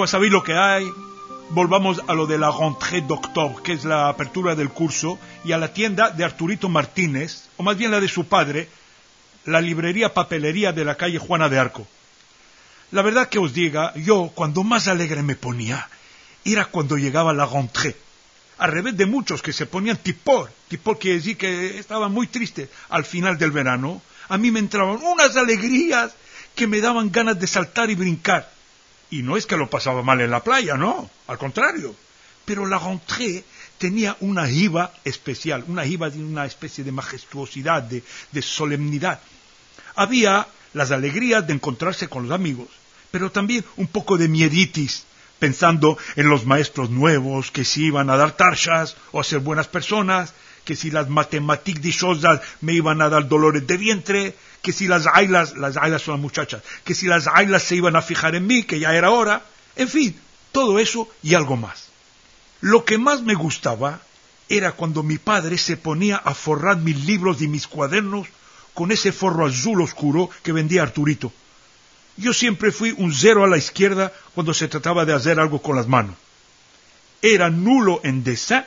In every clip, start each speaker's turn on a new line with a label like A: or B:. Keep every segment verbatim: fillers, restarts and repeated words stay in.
A: Digo, ¿sabéis lo que hay? Volvamos a lo de la rentrée d'octobre, que es la apertura del curso, y a la tienda de Arturito Martínez, o más bien la de su padre, la librería papelería de la calle Juana de Arco. La verdad que os diga, yo cuando más alegre me ponía, era cuando llegaba la rentrée. Al revés de muchos que se ponían tipor, tipor quiere decir que estaban muy tristes al final del verano, a mí me entraban unas alegrías que me daban ganas de saltar y brincar. Y no es que lo pasaba mal en la playa, no, al contrario. Pero la rentrée tenía una jiba especial, una jiba de una especie de majestuosidad, de, de solemnidad. Había las alegrías de encontrarse con los amigos, pero también un poco de mieditis, pensando en los maestros nuevos, que si iban a dar tarshas o a ser buenas personas, que si las matemáticas dichosas me iban a dar dolores de vientre, que si las ailas, las ailas son las muchachas, que si las ailas se iban a fijar en mí, que ya era hora, en fin, todo eso y algo más. Lo que más me gustaba era cuando mi padre se ponía a forrar mis libros y mis cuadernos con ese forro azul oscuro que vendía Arturito. Yo siempre fui un cero a la izquierda cuando se trataba de hacer algo con las manos. Era nulo en dessin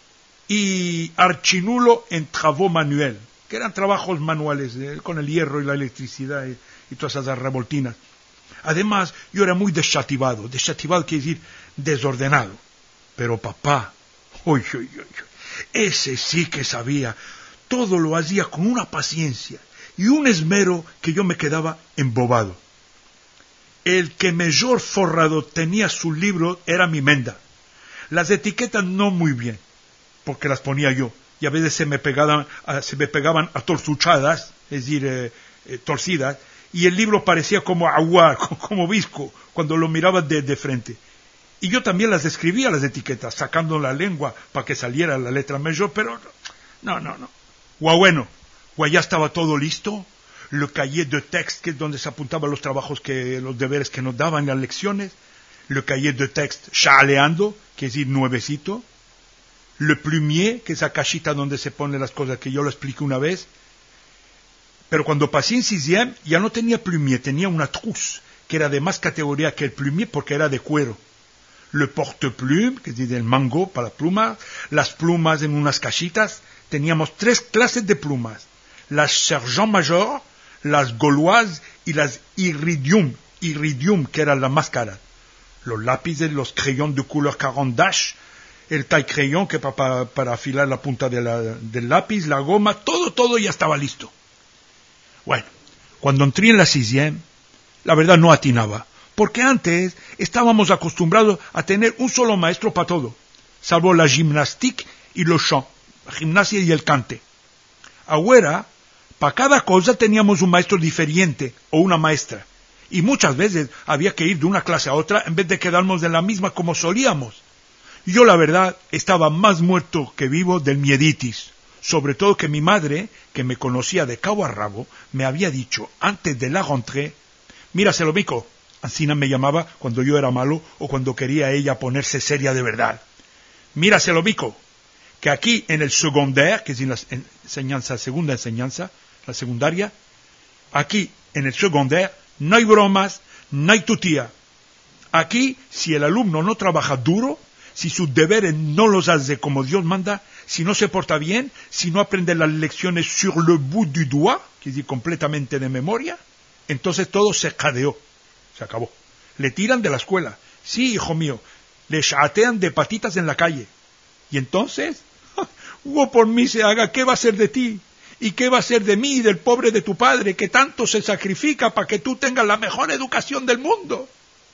A: y archinulo en travaux manuels, que eran trabajos manuales, eh, con el hierro y la electricidad y, y todas esas revoltinas. Además, yo era muy deschativado. Deschativado quiere decir desordenado. Pero papá, uy, uy, uy, ese sí que sabía. Todo lo hacía con una paciencia y un esmero que yo me quedaba embobado. El que mejor forrado tenía su libro era mi menda. Las etiquetas no muy bien, porque las ponía yo. Y a veces se me pegaban, se me pegaban atorzuchadas, es decir, eh, eh, torcidas, y el libro parecía como agua, como visco, cuando lo miraba de, de frente. Y yo también las escribía, las etiquetas, sacando la lengua para que saliera la letra mayor, pero no, no, no. Guau, bueno, guau, ya estaba todo listo. Le cahier de texte, que es donde se apuntaban los trabajos, que los deberes que nos daban, las lecciones. Le cahier de texte chaleando, que es decir, nuevecito. Le plumier, que es esa cajita donde se ponen las cosas, que yo lo expliqué una vez. Pero cuando pasé en sixième, ya no tenía plumier, tenía una trousse, que era de más categoría que el plumier porque era de cuero. Le porte-plume, que es decir, el mango para plumas, las plumas en unas cajitas. Teníamos tres clases de plumas, las sergent major, las gauloises y las iridium, iridium, que era la más cara. Los lápices, los crayons de couleur cuarenta dash, el taille crayon, que para, para, para afilar la punta de la, del lápiz, la goma, todo, todo ya estaba listo. Bueno, cuando entré en la sixième, la verdad no atinaba, porque antes estábamos acostumbrados a tener un solo maestro para todo, salvo la gymnastique y le chant, la gimnasia y el cante. Ahora, para cada cosa teníamos un maestro diferente o una maestra, y muchas veces había que ir de una clase a otra en vez de quedarnos en la misma como solíamos. Yo, la verdad, estaba más muerto que vivo del mieditis, sobre todo que mi madre, que me conocía de cabo a rabo, me había dicho antes de la rentrée: mira, Selomico, así me llamaba cuando yo era malo o cuando quería ella ponerse seria de verdad. Mira, Selomico, que aquí en el secondaire, que es en la enseñanza, segunda enseñanza, la secundaria, aquí en el secondaire no hay bromas, no hay tutía. Aquí, si el alumno no trabaja duro, si sus deberes no los hace como Dios manda, si no se porta bien, si no aprende las lecciones sur le bout du doigt, que es decir, completamente de memoria, entonces todo se cadeó, se acabó. Le tiran de la escuela, sí, hijo mío, le chatean de patitas en la calle. Y entonces, hubo por mí se haga, ¿qué va a ser de ti? ¿Y qué va a ser de mí y del pobre de tu padre, que tanto se sacrifica para que tú tengas la mejor educación del mundo?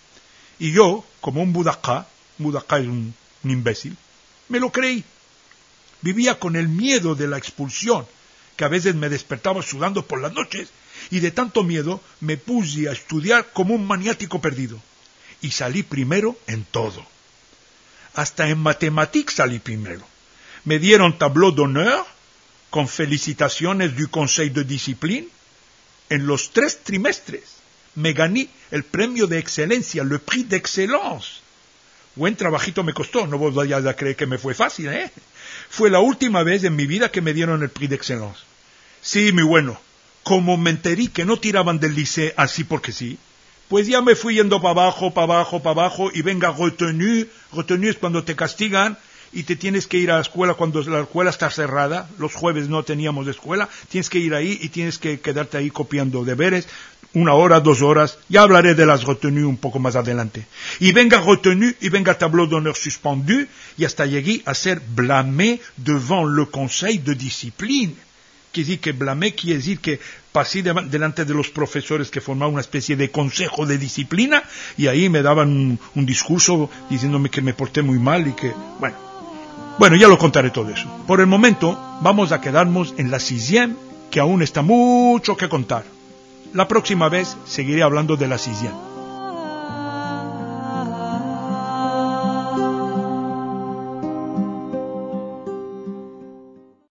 A: Y yo, como un budacá, budacá es un, un imbécil, me lo creí. Vivía con el miedo de la expulsión, que a veces me despertaba sudando por las noches, y de tanto miedo me puse a estudiar como un maniático perdido. Y salí primero en todo. Hasta en matemáticas salí primero. Me dieron tableau d'honneur, con felicitaciones du Conseil de Discipline, en los tres trimestres. Me gané el premio de excelencia, le prix d'excellence. Buen trabajito me costó, no vos vayáis a creer que me fue fácil, ¿eh? Fue la última vez en mi vida que me dieron el prix d'excellence. Sí, muy bueno. Como me enteré que no tiraban del liceo así porque sí, Pues ya me fui yendo para abajo, para abajo, para abajo, y venga retenu. Retenu es cuando te castigan y te tienes que ir a la escuela cuando la escuela está cerrada. Los jueves no teníamos escuela. Tienes que ir ahí y tienes que quedarte ahí copiando deberes. Una hora, dos horas. Ya hablaré de las retenues un poco más adelante. Y venga retenu, y venga tableau d'honneur suspendu, y hasta llegué a ser blâmé devant le conseil de discipline. Quiere decir que blâmé quiere decir que pasé de, delante de los profesores que formaban una especie de consejo de disciplina, y ahí me daban un, un discurso diciéndome que me porté muy mal y que, bueno. Bueno, ya lo contaré todo eso. Por el momento, vamos a quedarnos en la sixième, que aún está mucho que contar. La próxima vez seguiré hablando de la sixième.